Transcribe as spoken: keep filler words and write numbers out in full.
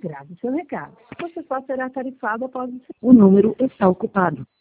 Grave seu recado. Você só será tarifado após o... O número está ocupado.